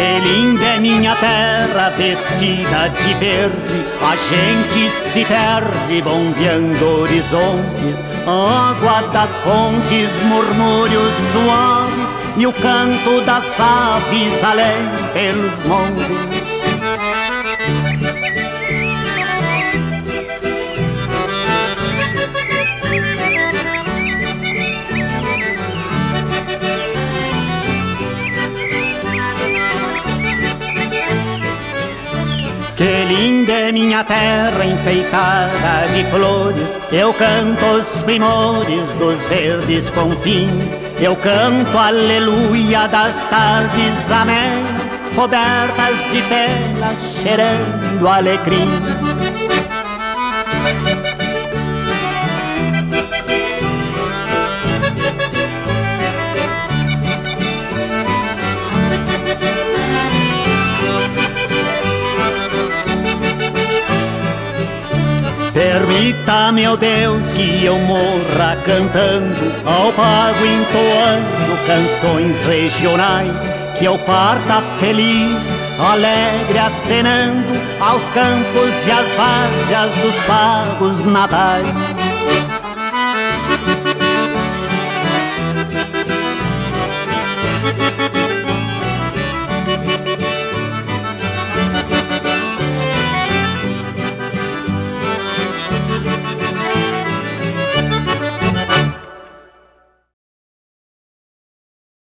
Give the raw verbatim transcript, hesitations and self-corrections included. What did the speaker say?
Que linda é minha terra vestida de verde, a gente se perde bombeando horizontes, água das fontes, murmúrios suaves e o canto das aves além pelos montes. Que linda é minha terra enfeitada de flores, eu canto os primores dos verdes confins, eu canto aleluia das tardes amenas, cobertas de penas, cheirando alecrim. Permita, meu Deus, que eu morra cantando, ao pago entoando canções regionais, que eu parta feliz, alegre, acenando aos campos e às várzeas dos pagos natais.